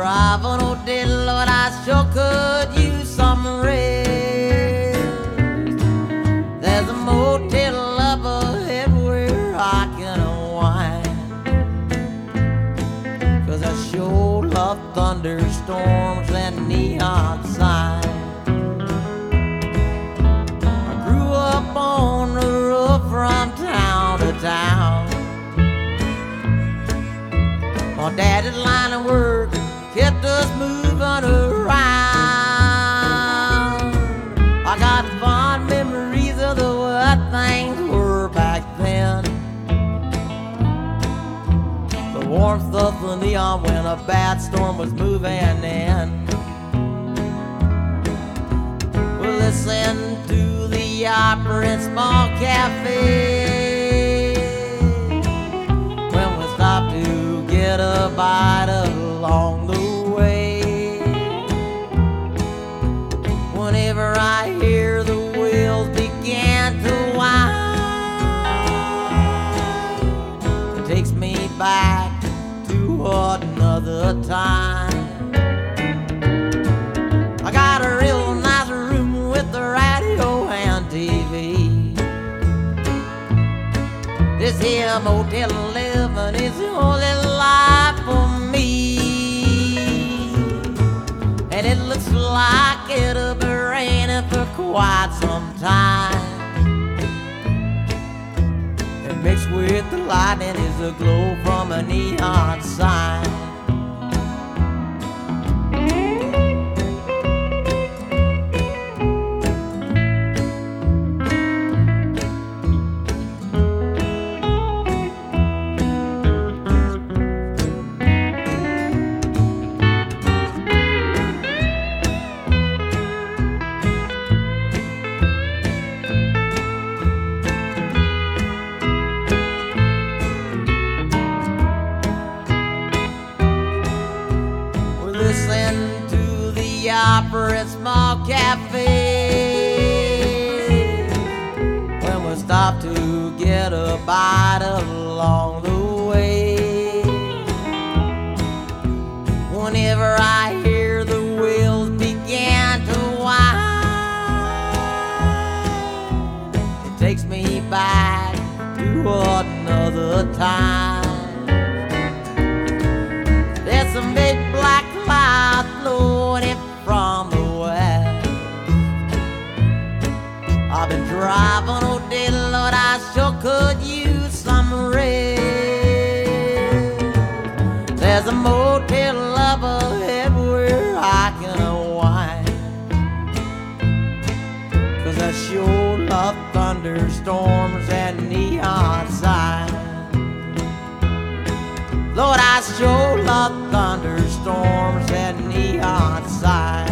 driving all day, Lord, I sure could use some rest. There's a motel up ahead where I can unwind, 'cause I sure love thunderstorms and neon signs. I grew up on the road from town to town. My daddy's line of work kept us moving around. I got fond memories of the way things were back then. The warmth of the neon when a bad storm was moving in. We'll listen to the opera in small cafes when we stop to get a bite along the way. Whenever I hear the wheels begin to whine, it takes me back to another time. I got a real nice room with the radio and TV. This here motel living is the only life for me, and it looks like it'll be raining for quite some time. And mixed with the lightning is the glow from a neon sign. Listen to the opera at small cafes when we stop to get a bite along the way. Whenever I hear the wheels begin to whine, it takes me back to another time. There's some big black cloud floating from the west. I've been driving all day, Lord, I sure could use some rest. There's a motel up ahead where I can unwind, 'cause I sure love thunderstorms and neon signs. Lord, I sure love thunderstorms and neon signs.